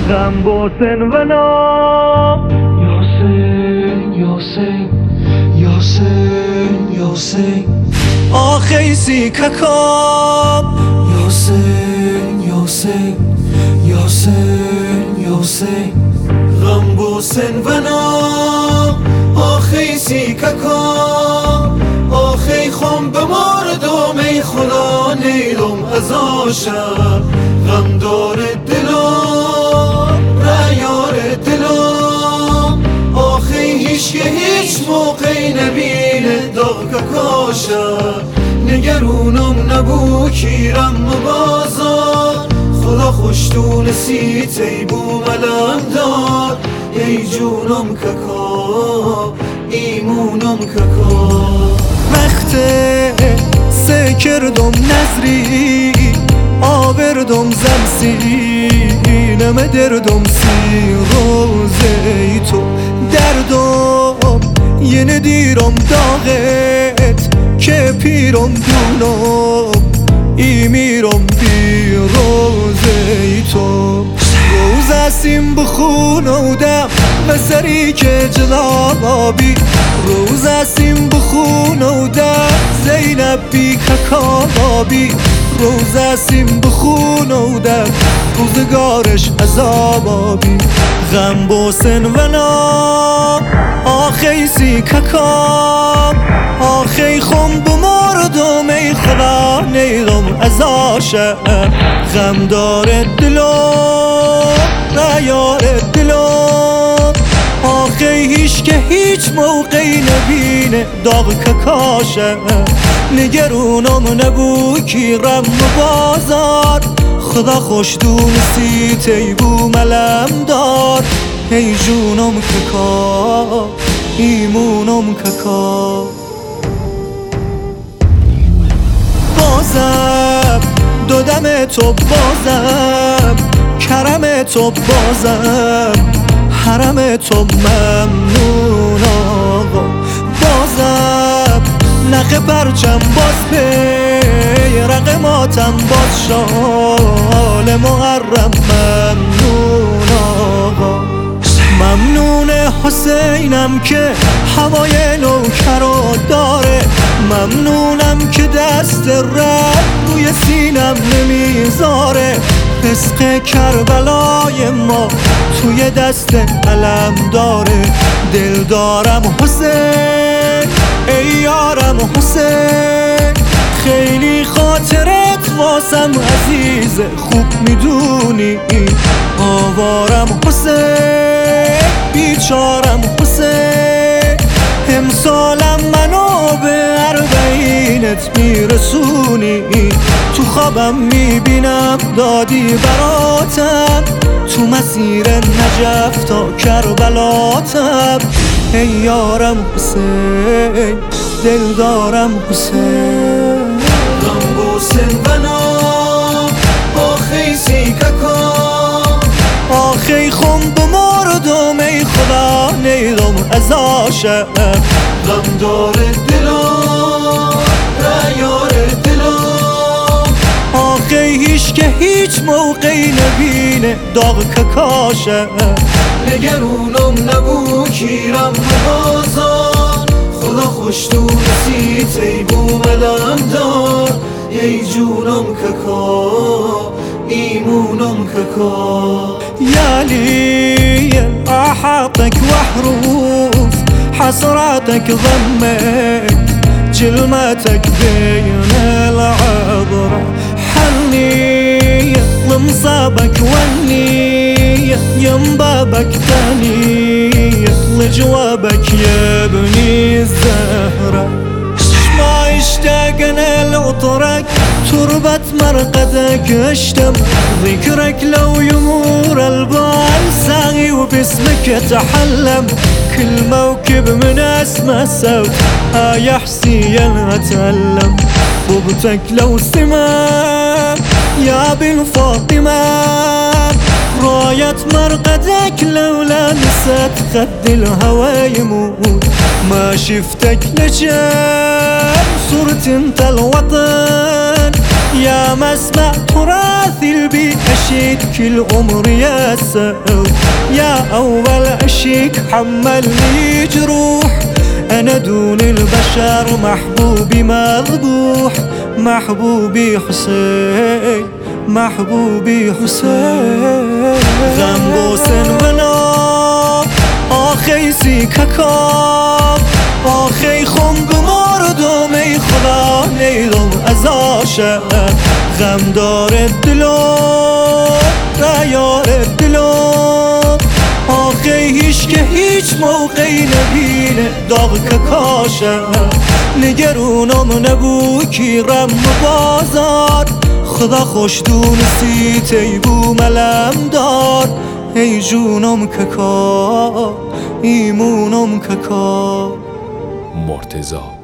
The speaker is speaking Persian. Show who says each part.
Speaker 1: غم بوسن و نام.
Speaker 2: یاسین یاسین یاسین یاسین
Speaker 3: آخی سی ککام.
Speaker 2: یاسین یاسین یاسین یاسین غم بوسن و نام. آخی سی ککام آخی خم به مردم ای خدا نیلم از آشم. غم داره دلم ریار دلم آخی هیچ که هیچ موقعی نبینه داغ کاشم. نگرونم نبو کیرم بازار خدا خوشتون سیتی بو ملم دار. ای جونم ککا ایمونم ککا.
Speaker 3: وقته سه کردم نظری آوردم زمسینم دردم سی روزه تو دردم یه ندیرم داغت که پیرم دونم ای میرم بی روزه تو. روز اسیم بخونه و دم و سری که جلابی. روز اسیم بخونه و دم زینب بی ککابی. روز اسیم بخونه و دم روزگارش عذابی. غم بوسن و نام آخی سی ککام. آخی خم بمردم ای خدا نیلم از آشم. غم داره دلم ریار دلم آخی هیچ که هیچ موقعی نبینه داغ ککاشم. نگرونم نبو کیرم بازار خدا خوشدون سیتی بو ملم دار. ای جونم ککا ایمونم ککا. بازم دودم تو بازم کرم تو بازم حرم تو ممنون آقا. بازم نخ پرچم باز پی رقماتم باز شال محرم ممنون آقا. ممنون حسینم که هوای نوکرو داره. ممنونم که دست رد روی سینم نمیذاره. عشق کربلای ما توی دست علم داره. دل دارم حسین ای یارم حسین. خیلی خاطرت واسم عزیز خوب میدونی. آوارم حسین بیچارم حسین. امسالم منو به اربعینت میرسونی. تو خوابم میبینم دادی براتم تو مسیر نجف تا کربلاتم. ای یارم حسین دل دارم حسین.
Speaker 2: غم بوسن و نام آخی سی ککام.
Speaker 3: آخی خم بمردم ای خدا نیلم از آشم.
Speaker 2: غم داره دلم ریار دلم
Speaker 3: آخی هیچ که هیچ موقعی نبینه داغ ککاشم.
Speaker 2: نگرونم نبو کیرم بازار خدا خوشتون سیتی بو ملم دار. ای جونم ککا ایمونم ککا.
Speaker 3: يا لي أحاطك وحروف حسراتك ضمك كلماتك بين العبرة. حني لمصابك وني ينبابك تاني لجوابك يا ابني الزهرة. ما اشتاقنا لعطرك تربة مرقدك اشتم. ذكرك لو يمور البال ساغي وباسمك اتحلم. كل موكب من اسمه صوت يا حسين اتألم. طوبتك لو سمام يا بن فاطمة. راية مرقدك لولا نسيت خد الهوى يموت. ما شفتك لجان صرت انت الوطن. يا مسمع تراثي قلبي أشيد كل عمري يسأل يا أول أشيك حملني جروح أنا دون البشر محبوبي مذبوح محبوبي حسين محبوبي حسين غم بوسن ونام آخی سی ککام آخی خم بمردم ای خدا نیلم از عاشق غم دارد دلم نیارد دلم آخی هیچ که هیچ موقعی نبینه داغ که کاشه نگرونم نبو کی غم بازار خدا خوش دونستی تیبو ملم دار ای جونم که کار ایمونم که کار
Speaker 4: مرتضی